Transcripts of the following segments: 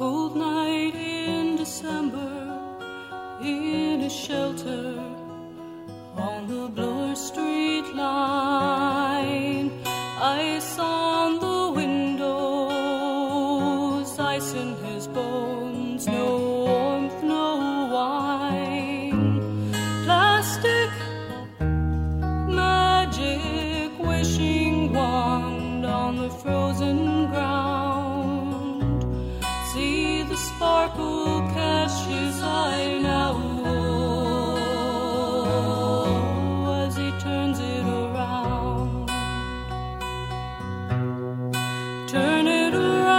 Cold night in December, in a shelter on the Bloor Street line. Ice on the windows, ice in his bones, no warmth, no wine. Plastic magic, wishing wand on the frozen ground. See the sparkle catch his eye now, as he turns it around. Turn it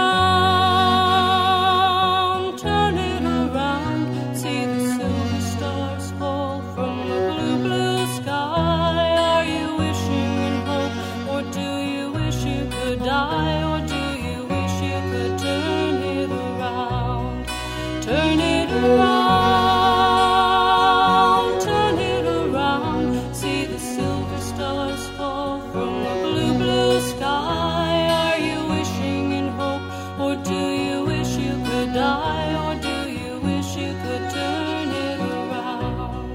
around, turn it around. See the silver stars fall from the blue, blue sky. Are you wishing in hope, or do you wish you could die, or do you wish you could turn it around? Turn it around, turn it around. See the silver stars fall from the blue, blue sky. Are you wishing in hope, or do you wish you could die, or do you wish you could turn it around?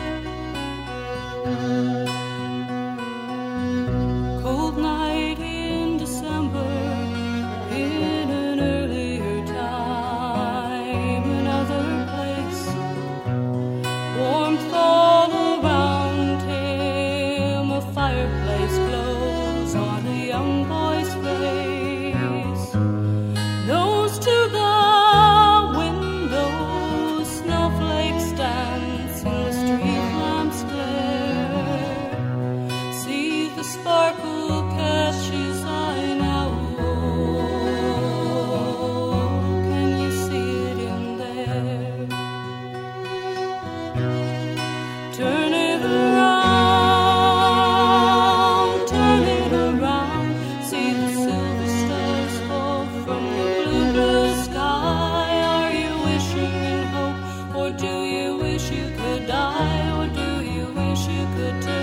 Cold night in December, in an earlier time, another place, warmth all around him, a fireplace glows on a young boy's face. Nose to the window, snowflakes dance in the street lamp's glare. See the sparkle catch his eye now, can you see it in there? Turn it around, turn it around. See the silver stars fall from the blue, blue sky. Are you wishing in hope, or do you wish you could die, or do you wish you could turn